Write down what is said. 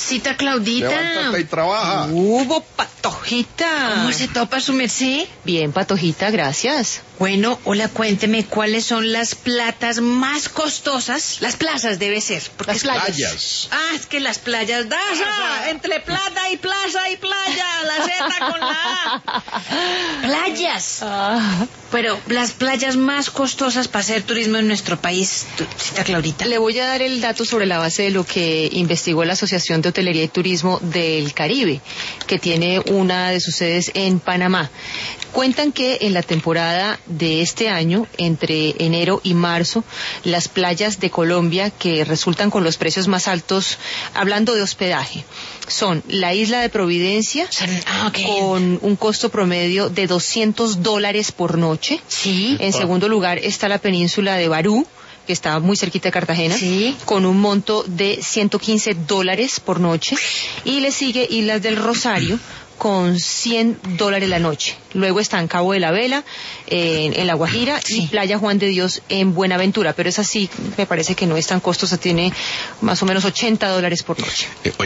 Cita Claudita. Levántate y trabaja. Hubo, Patojita. ¿Cómo se topa su merced? Bien, Patojita, gracias. Bueno, hola, cuénteme cuáles son las platas más costosas. Las plazas debe ser. Porque Las playas. es que las playas, Daza, entre plata y plaza y playa, la Z con la A. Playas. Pero las playas más costosas para hacer turismo en nuestro país, Cita Claudita. Le voy a dar el dato sobre la base de lo que investigó la Asociación de Hotelería y Turismo del Caribe, que tiene una de sus sedes en Panamá. Cuentan que en la temporada de este año, entre enero y marzo, las playas de Colombia que resultan con los precios más altos, hablando de hospedaje, son la isla de Providencia, con un costo promedio de $200 por noche. Sí. En segundo lugar está la península de Barú, que está muy cerquita de Cartagena, Sí. con un monto de $115 por noche. Y le sigue Islas del Rosario, con $100 la noche. Luego están Cabo de la Vela, en La Guajira, y Playa Juan de Dios en Buenaventura, pero esa sí me parece que no es tan costosa, tiene más o menos $80 por noche.